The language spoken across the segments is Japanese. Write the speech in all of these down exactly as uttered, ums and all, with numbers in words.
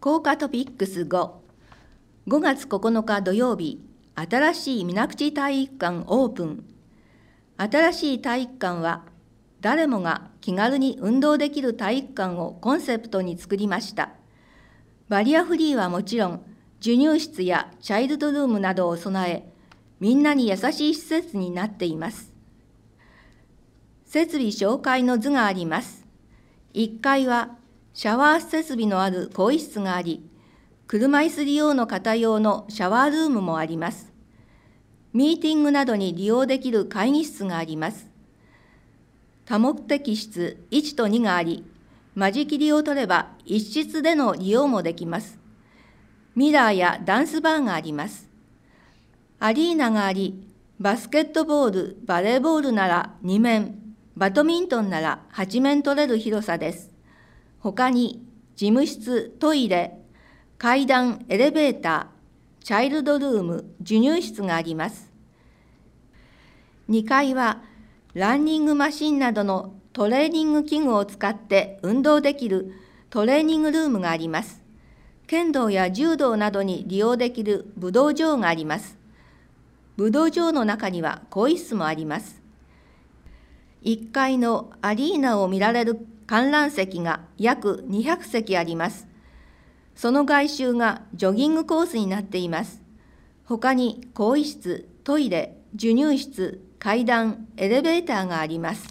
効果トピックスご、ごがつここのか土曜日、新しい水口体育館オープン。新しい体育館は、誰もが気軽に運動できる体育館をコンセプトに作りました。バリアフリーはもちろん、授乳室やチャイルドルームなどを備え、みんなに優しい施設になっています。設備紹介の図があります。いっかいはシャワー設備のある更衣室があり、車椅子利用の方用のシャワールームもあります。ミーティングなどに利用できる会議室があります。多目的室いちとにがあり、間仕切りを取れば一室での利用もできます。ミラーやダンスバーがあります。アリーナがあり、バスケットボール、バレーボールならにめん、バドミントンならはちめん取れる広さです。ほかに、事務室、トイレ、階段、エレベーター、チャイルドルーム、授乳室があります。にかいは、ランニングマシンなどのトレーニング器具を使って運動できるトレーニングルームがあります。剣道や柔道などに利用できる武道場があります。武道場の中には更衣室もあります。いっかいのアリーナを見られる観覧席が約にひゃくせきあります。その外周がジョギングコースになっています。ほかに更衣室、トイレ、授乳室、階段、エレベーターがあります。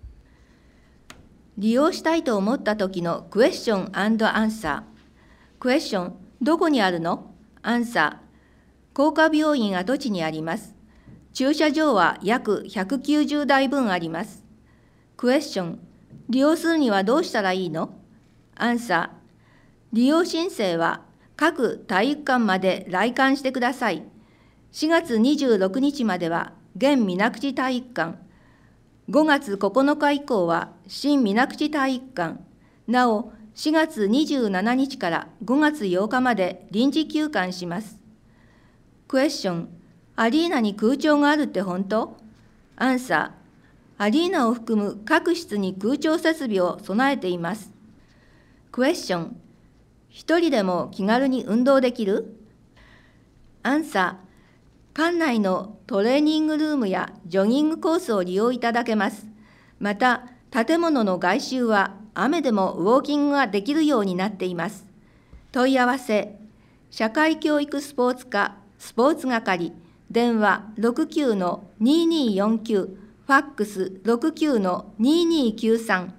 利用したいと思った時のクエスチョン&アンサー。クエスチョン、どこにあるの？アンサー、工科病院跡地にあります。駐車場は約ひゃくきゅうじゅうだいぶんあります。クエスチョン、利用するにはどうしたらいいの？アンサー、利用申請は各体育館まで来館してください。しがつにじゅうろくにちまでは現水口体育館、ごがつここのか以降は新水口体育館、なおしがつにじゅうしちにちからごがつようかまで臨時休館します。クエスチョン、アリーナに空調があるって本当？アンサー、アリーナを含む各室に空調設備を備えています。クエスチョン、一人でも気軽に運動できる？アンサー、館内のトレーニングルームやジョギングコースを利用いただけます。また、建物の外周は雨でもウォーキングができるようになっています。問い合わせ、社会教育スポーツ課スポーツ係、電話 ろくきゅうのにーにーよんきゅう、ファックス ろくきゅうのにーにーきゅうさん、